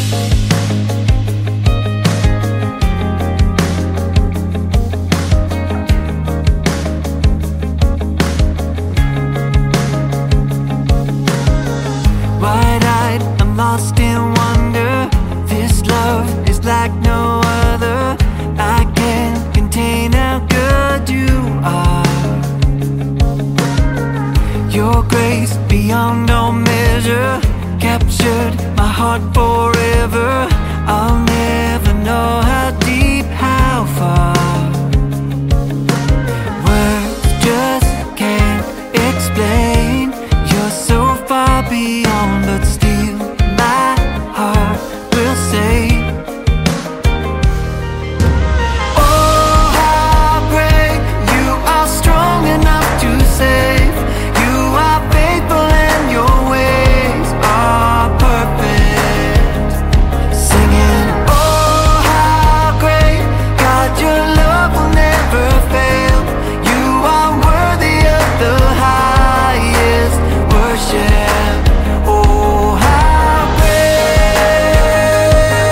Wide-eyed, I'm lost in wonder. This love is like no other. I can't contain how good you are. Your grace beyond all measure captured my heart forever. I'll never know how deep, how far. Words just can't explain. You're so far beyond, but still my heart will say, oh, how great you are, strong enough to save. You are faithful and your ways are perfect. Singing, oh, how great, God, your love will never fail. You are worthy of the highest worship. Oh, how great,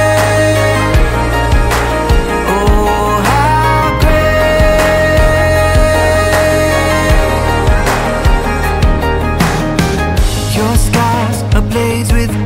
oh, how great. Your skies ablaze with